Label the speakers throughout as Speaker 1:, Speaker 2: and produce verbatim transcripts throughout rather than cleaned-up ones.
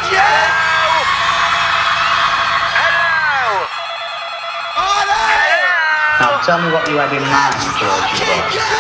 Speaker 1: Georgia!
Speaker 2: Hello!
Speaker 1: Hello!
Speaker 3: Now tell me what you had in mind, Georgie boy.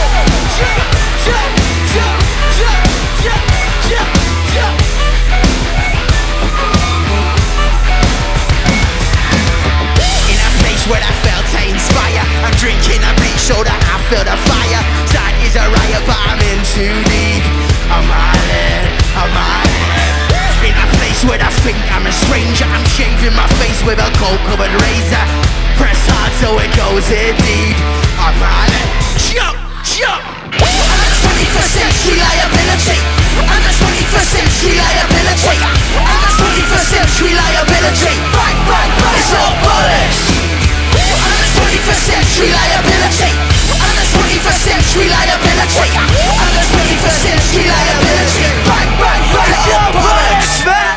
Speaker 4: Where I felt to inspire, I'm drinking a bleach so that I feel the fire. That is a riot, but I'm in too deep. I'm island, I'm island. In a place where I think I'm a stranger, I'm shaving my face with a cold-covered razor. Press hard so it goes in deep. I'm island. Jump, jump. I'm a twenty-first century liability. I'm a twenty-first century liability. I'm a twenty-first century liability. Bang, bang, bang. It's all bollocks. I'm a twenty-first century liability. I'm a twenty-first century liability. I'm a twenty-first century liability. Bang, bang, bang. It's all bollocks, man.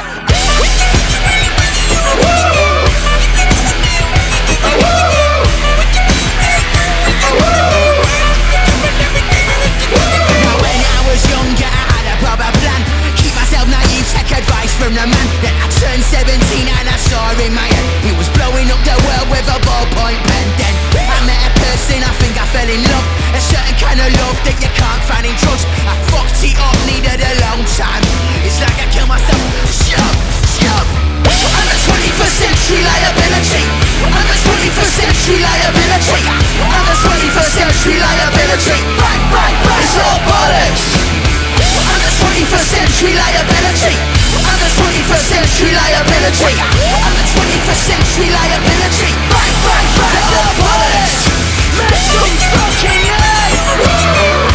Speaker 4: Now when I was younger I had a proper plan. Keep myself naive, take advice from the man. Then I turned seventeen and I saw in my head he was blowing up the world with a ballpoint pen. Then I met a person, I think I fell in love. A certain kind of love that you can't find in drugs. I fucked it up, needed a long time. It's like I killed myself. Shove, shove. I'm a twenty-first century liability. I'm a twenty-first century liability. I'm a twenty-first century liability. Bang, bang, bang. It's all bollocks. I'm a twenty-first century liability. I'm a twenty-first century liability. I'm a twenty-first century liability. Bang, bang, bang. It's all bollocks. Make some fucking noise.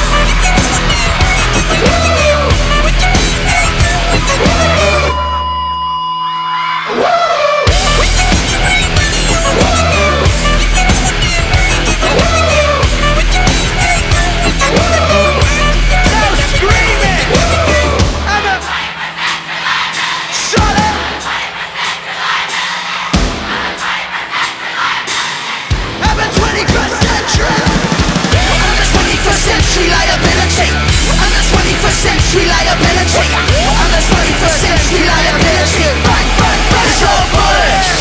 Speaker 4: Century liability. I'm a twenty-first century liability. Bang, bang, bang. It's all bollocks.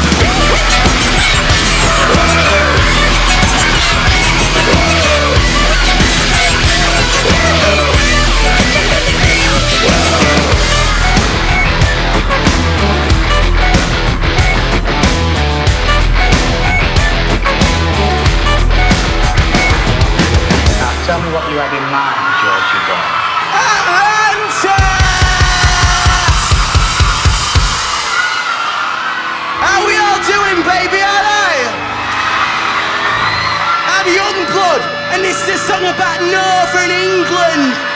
Speaker 3: Now tell me what you had in mind, Georgie boy.
Speaker 1: Atlanta! How we all doing, baby? Alright? I'm Youngblood, and this is a song about Northern England.